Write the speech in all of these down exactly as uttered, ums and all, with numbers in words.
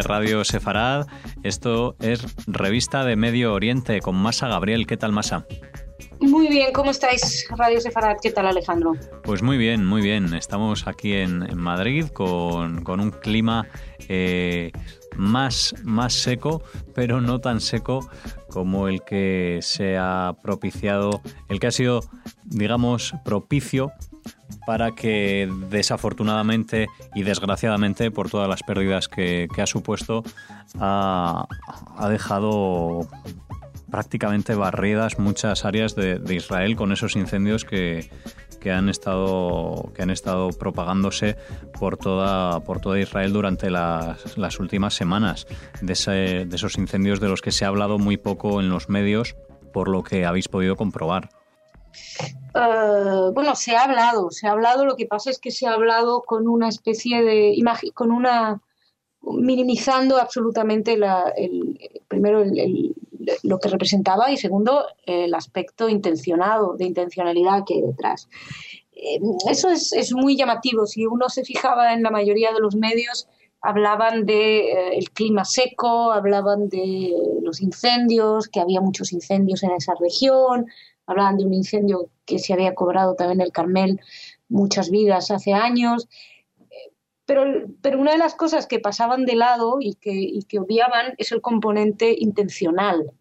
de Radio Sefarad. Esto es Revista de Medio Oriente con Masa Gabriel. ¿Qué tal, Masa? Muy bien, ¿cómo estáis, Radio Sefarad? ¿Qué tal, Alejandro? Pues muy bien, muy bien. Estamos aquí en, en Madrid con, con un clima eh, más, más seco, pero no tan seco como el que se ha propiciado, el que ha sido, digamos, propicio para que desafortunadamente y desgraciadamente, por todas las pérdidas que, que ha supuesto, ha, ha dejado prácticamente barridas muchas áreas de, de Israel con esos incendios que, que han estado que han estado propagándose por toda por toda Israel durante las, las últimas semanas, de, ese, de esos incendios de los que se ha hablado muy poco en los medios, por lo que habéis podido comprobar. Uh, bueno, se ha hablado, se ha hablado, lo que pasa es que se ha hablado con una especie de imagi- con una minimizando absolutamente la, el, primero el, el, lo que representaba y segundo el aspecto intencionado, de intencionalidad que hay detrás. Eh, eso es, es muy llamativo. Si uno se fijaba en la mayoría de los medios, hablaban de eh, el clima seco, hablaban de los incendios, que había muchos incendios en esa región, hablaban de un incendio que se había cobrado también en el Carmel muchas vidas hace años. Pero, pero una de las cosas que pasaban de lado y que, y que obviaban es el componente intencional.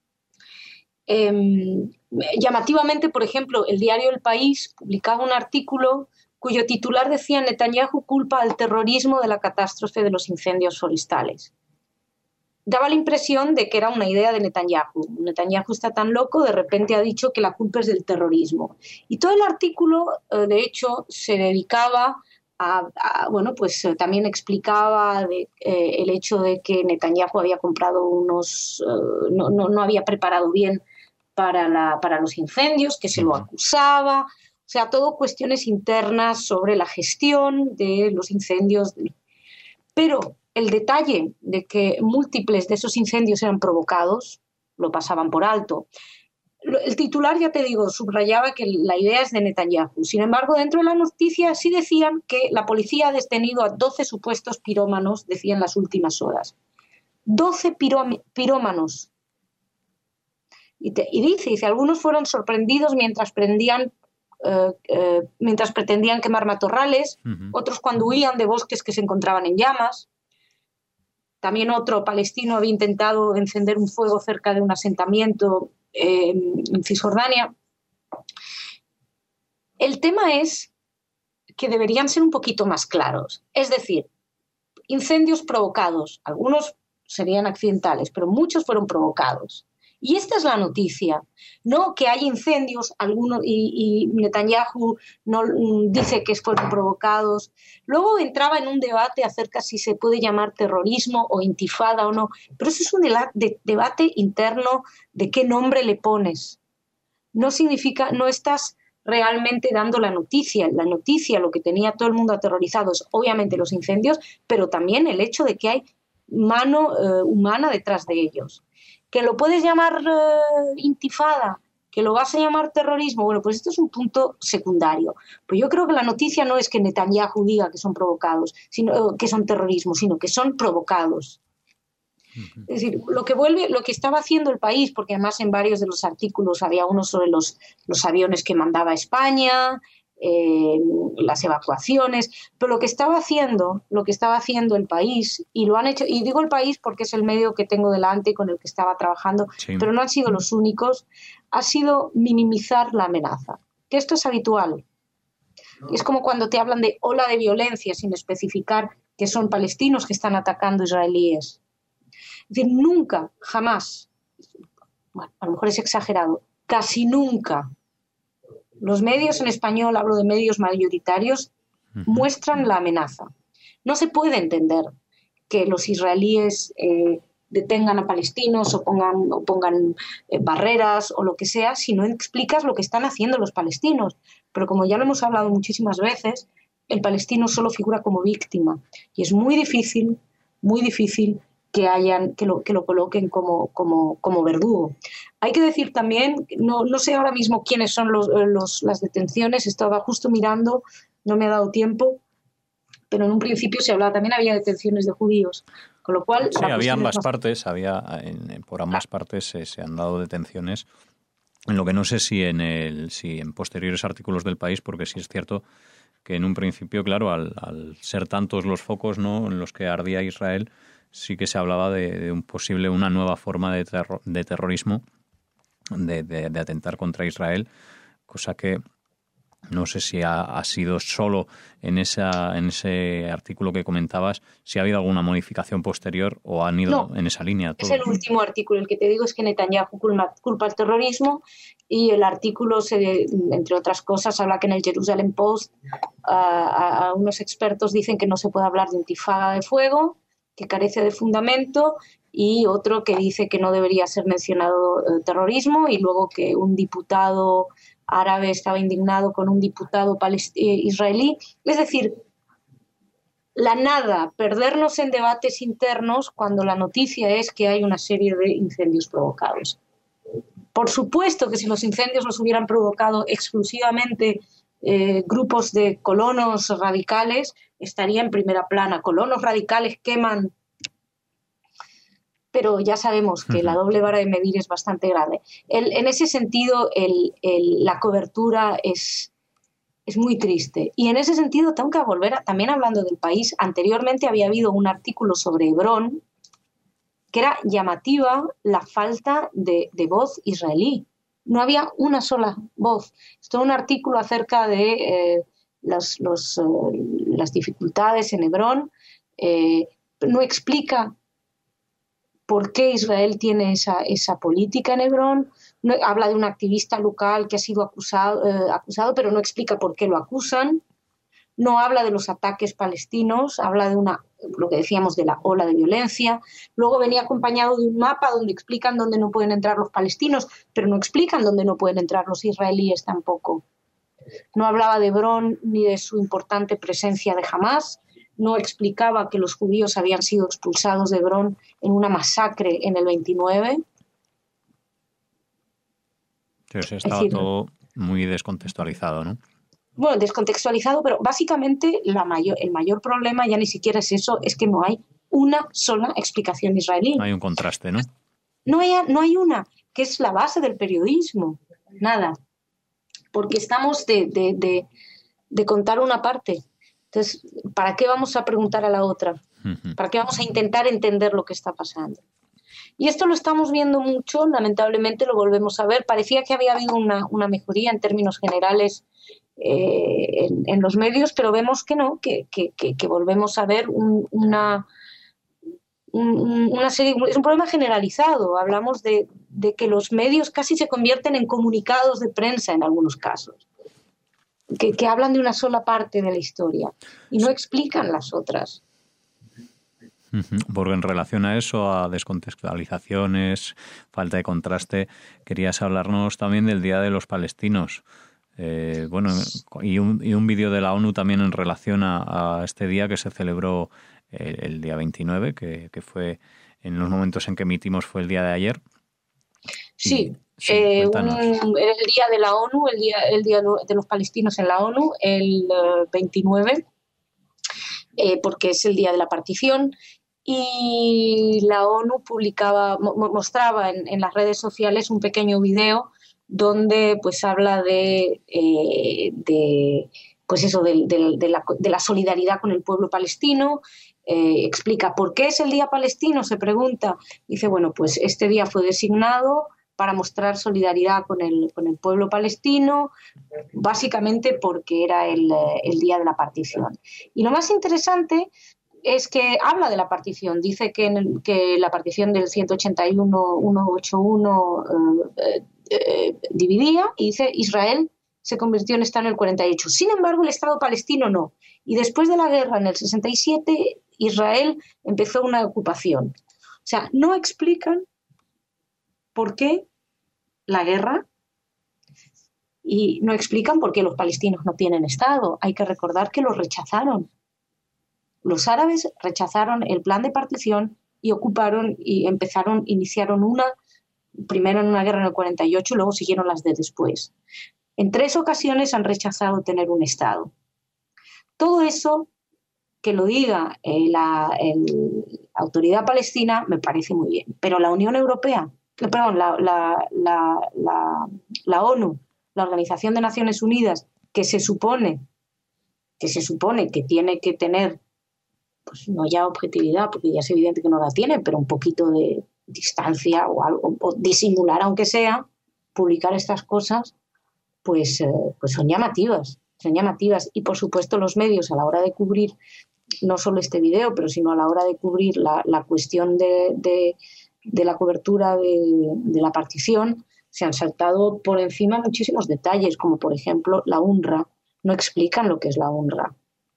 Eh, llamativamente, por ejemplo, el diario El País publicaba un artículo cuyo titular decía: Netanyahu culpa al terrorismo de la catástrofe de los incendios forestales. Daba la impresión de que era una idea de Netanyahu. Netanyahu está tan loco, de repente ha dicho que la culpa es del terrorismo. Y todo el artículo, eh, de hecho, se dedicaba A, a, bueno, pues eh, también explicaba de, eh, el hecho de que Netanyahu había comprado unos, eh, no, no, no había preparado bien para, la, para los incendios, que se lo acusaba, o sea, todo cuestiones internas sobre la gestión de los incendios. Pero el detalle de que múltiples de esos incendios eran provocados, lo pasaban por alto. El titular, ya te digo, subrayaba que la idea es de Netanyahu. Sin embargo, dentro de la noticia sí decían que la policía ha detenido a doce supuestos pirómanos, decían en las últimas horas. doce piró- pirómanos. Y, te, y dice, dice, algunos fueron sorprendidos mientras prendían, eh, eh, mientras pretendían quemar matorrales, uh-huh. Otros cuando huían de bosques que se encontraban en llamas. También otro palestino había intentado encender un fuego cerca de un asentamiento Eh, en Cisjordania. El tema es que deberían ser un poquito más claros. Es decir, incendios provocados, algunos serían accidentales, pero muchos fueron provocados. Y esta es la noticia, no que hay incendios, algunos, y, y Netanyahu no dice que fueron provocados. Luego entraba en un debate acerca si se puede llamar terrorismo o intifada o no, pero eso es un de, de, debate interno de qué nombre le pones. No significa, no estás realmente dando la noticia. La noticia, lo que tenía todo el mundo aterrorizado es obviamente los incendios, pero también el hecho de que hay mano eh, humana detrás de ellos. ¿Que lo puedes llamar uh, intifada? ¿Que lo vas a llamar terrorismo? Bueno, pues esto es un punto secundario. Pues yo creo que la noticia no es que Netanyahu diga que son provocados, sino uh, que son terrorismo, sino que son provocados. Uh-huh. Es decir, lo que vuelve, lo que estaba haciendo el país, porque además en varios de los artículos había uno sobre los, los aviones que mandaba España, eh, las evacuaciones, pero lo que estaba haciendo, lo que estaba haciendo el país, y lo han hecho, y digo el país porque es el medio que tengo delante y con el que estaba trabajando, sí. Pero no han sido los únicos, ha sido minimizar la amenaza, que esto es habitual. Es como cuando te hablan de ola de violencia sin especificar que son palestinos que están atacando israelíes. Es decir, nunca, jamás, bueno, a lo mejor es exagerado, casi nunca los medios en español, hablo de medios mayoritarios, uh-huh. muestran la amenaza. No se puede entender que los israelíes eh, detengan a palestinos o pongan, o pongan eh, barreras o lo que sea si no explicas lo que están haciendo los palestinos. Pero como ya lo hemos hablado muchísimas veces, el palestino solo figura como víctima y es muy difícil, muy difícil que, hayan, que, lo, que lo coloquen como, como, como verdugo. Hay que decir también, no, no sé ahora mismo quiénes son los, los, las detenciones, estaba justo mirando, no me ha dado tiempo, pero en un principio se hablaba, también había detenciones de judíos, Con lo cual, sí, la había ambas más... partes, había en, por ambas partes se, se han dado detenciones. En lo que no sé si en el si en posteriores artículos del País, porque sí es cierto que en un principio, claro, al, al ser tantos los focos, ¿no?, en los que ardía Israel, sí que se hablaba de, de un posible una nueva forma de, terror, de terrorismo, de, de, de atentar contra Israel, cosa que no sé si ha, ha sido solo en esa en ese artículo que comentabas, si ha habido alguna modificación posterior o han ido no, en esa línea. Todo. Es el último artículo. El que te digo es que Netanyahu culpa, culpa el terrorismo, y el artículo, se, entre otras cosas, habla que en el Jerusalem Post a, a, a unos expertos dicen que no se puede hablar de intifada de fuego, que carece de fundamento, y otro que dice que no debería ser mencionado eh, terrorismo, y luego que un diputado árabe estaba indignado con un diputado palest- eh, israelí. Es decir, la nada, perdernos en debates internos cuando la noticia es que hay una serie de incendios provocados. Por supuesto que si los incendios los hubieran provocado exclusivamente eh, grupos de colonos radicales, estaría en primera plana. Colonos radicales queman, pero ya sabemos que uh-huh. la doble vara de medir es bastante grande. El, en ese sentido, el, el, la cobertura es, es muy triste. Y en ese sentido tengo que volver, a, también hablando del País, anteriormente había habido un artículo sobre Hebrón, que era llamativa la falta de, de voz israelí. No había una sola voz. Esto es un artículo acerca de eh, las, los, eh, las dificultades en Hebrón. Eh, no explica por qué Israel tiene esa, esa política en Hebrón. No, habla de un activista local que ha sido acusado, eh, acusado, pero no explica por qué lo acusan. No habla de los ataques palestinos, habla de una, lo que decíamos, de la ola de violencia. Luego venía acompañado de un mapa donde explican dónde no pueden entrar los palestinos, pero no explican dónde no pueden entrar los israelíes tampoco. No hablaba de Hebrón ni de su importante presencia de Hamás. No explicaba que los judíos habían sido expulsados de Hebrón en una masacre en el veintinueve. Sí, o sea, estaba es decir, todo muy descontextualizado, ¿no? Bueno, descontextualizado, pero básicamente la mayor, el mayor problema ya ni siquiera es eso, es que no hay una sola explicación israelí. No hay un contraste, ¿no? No hay, no hay una, que es la base del periodismo. Nada. Porque estamos de, de, de, de contar una parte. Entonces, ¿para qué vamos a preguntar a la otra? Uh-huh. ¿Para qué vamos a intentar entender lo que está pasando? Y esto lo estamos viendo mucho, lamentablemente lo volvemos a ver. Parecía que había habido una, una mejoría en términos generales eh, en, en los medios, pero vemos que no, que, que, que, que volvemos a ver un, una, un, una serie... Es un problema generalizado. Hablamos de, de que los medios casi se convierten en comunicados de prensa en algunos casos. Que, que hablan de una sola parte de la historia y no explican las otras. Porque en relación a eso, a descontextualizaciones, falta de contraste, querías hablarnos también del Día de los Palestinos. Eh, bueno, y un, y un vídeo de la ONU también en relación a, a este día que se celebró el, el día veintinueve, que, que fue en los momentos en que emitimos fue el día de ayer. Sí. Sí, eh, un, el día de la ONU, el día, el día de los palestinos en la ONU, el uh, veintinueve, eh, porque es el día de la partición, y la ONU publicaba, mo mostraba en, en las redes sociales un pequeño video donde pues habla de, eh, de pues eso, de, de, de, la, de la solidaridad con el pueblo palestino. Eh, explica por qué es el día palestino, se pregunta, dice, bueno, pues este día fue designado para mostrar solidaridad con el, con el pueblo palestino, básicamente porque era el, el día de la partición. Y lo más interesante es que habla de la partición, dice que, en el, que la partición del ciento ochenta y uno, ciento ochenta y uno eh, eh, dividía, y dice Israel se convirtió en Estado en el cuarenta y ocho. Sin embargo, el Estado palestino no. Y después de la guerra, en el sesenta y siete, Israel empezó una ocupación. O sea, no explican por qué la guerra y no explican por qué los palestinos no tienen Estado. Hay que recordar que los rechazaron. Los árabes rechazaron el plan de partición y ocuparon y empezaron, iniciaron una, primero en una guerra en el cuarenta y ocho y luego siguieron las de después. En tres ocasiones han rechazado tener un Estado. Todo eso que lo diga eh, la, el, la autoridad palestina me parece muy bien, pero la Unión Europea, perdón, la, la, la, la, la ONU, la Organización de Naciones Unidas, que se supone que se supone que tiene que tener, pues no ya objetividad, porque ya es evidente que no la tiene, pero un poquito de distancia o algo, o disimular aunque sea, publicar estas cosas, pues, eh, pues son llamativas, son llamativas. Y por supuesto los medios a la hora de cubrir no solo este video, pero sino a la hora de cubrir la, la cuestión de, de, de la cobertura de, de la partición, se han saltado por encima muchísimos detalles, como por ejemplo la UNRWA. No explican lo que es la UNRWA.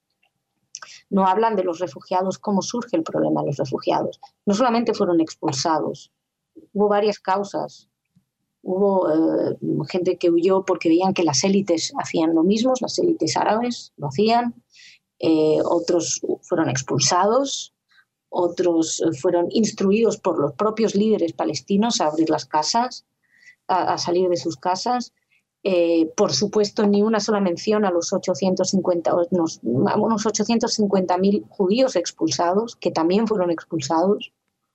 No hablan de los refugiados, cómo surge el problema de los refugiados. No solamente fueron expulsados, hubo varias causas. Hubo eh, gente que huyó porque veían que las élites hacían lo mismo, las élites árabes lo hacían, eh, otros fueron expulsados, otros fueron instruidos por los propios líderes palestinos a abrir las casas, a, a salir de sus casas. Eh, por supuesto, ni una sola mención a los ochocientos cincuenta, unos, unos ochocientos cincuenta mil judíos expulsados, que también fueron expulsados.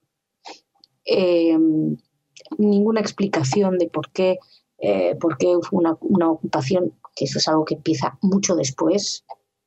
Eh, ninguna explicación de por qué, eh, por qué fue una, una ocupación, que eso es algo que empieza mucho después.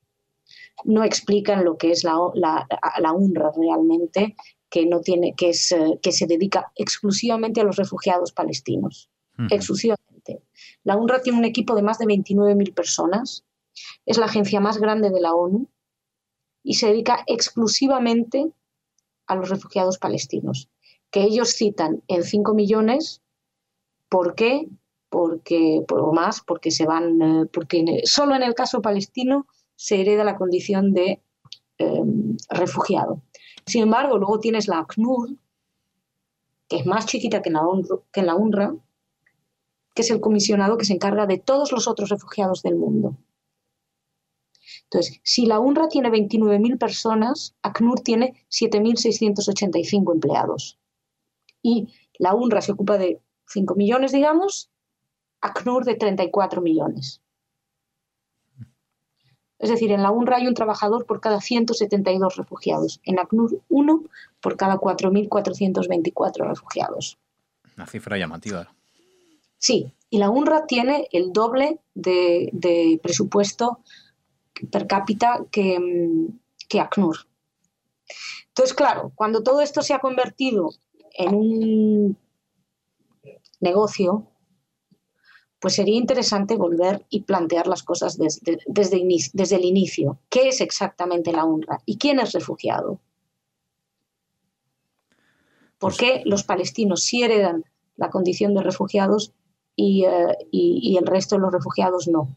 No explican lo que es la, la, la UNRWA realmente, que, no tiene, que, es, que se dedica exclusivamente a los refugiados palestinos. Uh-huh. Exclusivamente. La UNRWA tiene un equipo de más de veintinueve mil personas, es la agencia más grande de la ONU y se dedica exclusivamente a los refugiados palestinos, que ellos citan en cinco millones. ¿Por qué? Porque, o más, porque se van, eh, porque solo en el caso palestino se hereda la condición de eh, refugiado. Sin embargo, luego tienes la ACNUR, que es más chiquita que en la UNRWA, que en la UNRWA, que es el comisionado que se encarga de todos los otros refugiados del mundo. Entonces, si la UNRWA tiene veintinueve mil personas, ACNUR tiene siete mil seiscientos ochenta y cinco empleados. Y la UNRWA se ocupa de cinco millones, digamos, ACNUR de treinta y cuatro millones. Es decir, en la UNRWA hay un trabajador por cada ciento setenta y dos refugiados. En ACNUR, uno por cada cuatro mil cuatrocientos veinticuatro refugiados. Una cifra llamativa. Sí, y la UNRWA tiene el doble de, de presupuesto per cápita que, que ACNUR. Entonces, claro, cuando todo esto se ha convertido en un negocio, pues sería interesante volver y plantear las cosas desde, desde, inicio, desde el inicio. ¿Qué es exactamente la UNRWA? ¿Y quién es refugiado? ¿Por qué los palestinos sí heredan la condición de refugiados y, uh, y, y el resto de los refugiados no?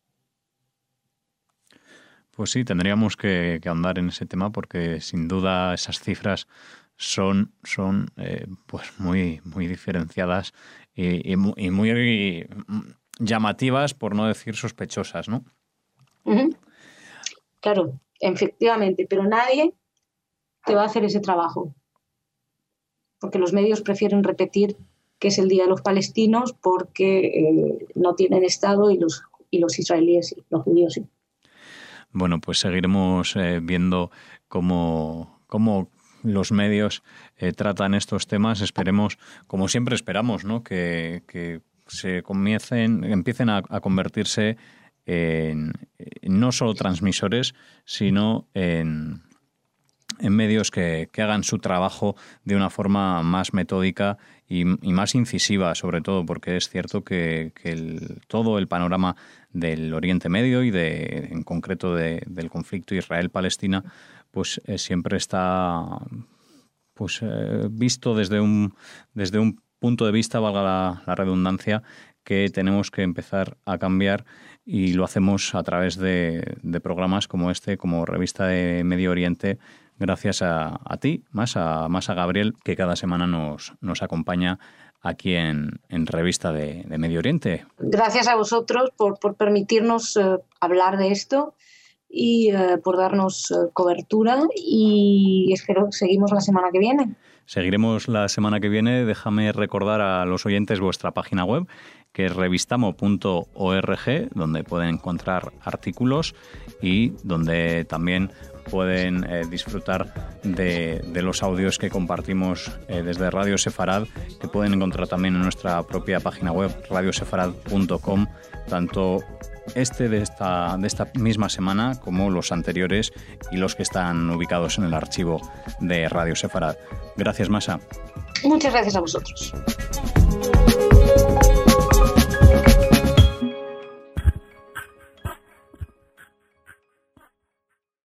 Pues sí, tendríamos que, que ahondar en ese tema porque sin duda esas cifras son, son eh, pues muy, muy diferenciadas y, y, muy, y muy llamativas, por no decir sospechosas, ¿no? Uh-huh. Claro, efectivamente, pero nadie te va a hacer ese trabajo, porque los medios prefieren repetir que es el Día de los Palestinos porque eh, no tienen Estado y los, y los israelíes sí, los judíos sí. Bueno, pues seguiremos eh, viendo cómo, cómo los medios eh, tratan estos temas. Esperemos, como siempre esperamos, ¿no? que, que se comiencen, empiecen a, a convertirse en, en no solo transmisores, sino en, en medios que, que hagan su trabajo de una forma más metódica y, y más incisiva, sobre todo, porque es cierto que, que el, todo el panorama del Oriente Medio y de, en concreto de, del conflicto Israel-Palestina, pues eh, siempre está pues eh, visto desde un desde un punto de vista, valga la, la redundancia, que tenemos que empezar a cambiar y lo hacemos a través de, de programas como este, como Revista de Medio Oriente, gracias a, a ti, más a, más a Gabriel, que cada semana nos, nos acompaña aquí en, en Revista de, de Medio Oriente. Gracias a vosotros por, por permitirnos eh, hablar de esto y eh, por darnos eh, cobertura y espero que seguimos la semana que viene. Seguiremos la semana que viene. Déjame recordar a los oyentes vuestra página web, que es revistamo punto org, donde pueden encontrar artículos y donde también pueden eh, disfrutar de, de los audios que compartimos eh, desde Radio Sefarad, que pueden encontrar también en nuestra propia página web, radio sefarad punto com, tanto este de esta, de esta misma semana como los anteriores y los que están ubicados en el archivo de Radio Sefarad. Gracias, Masa. Muchas gracias a vosotros.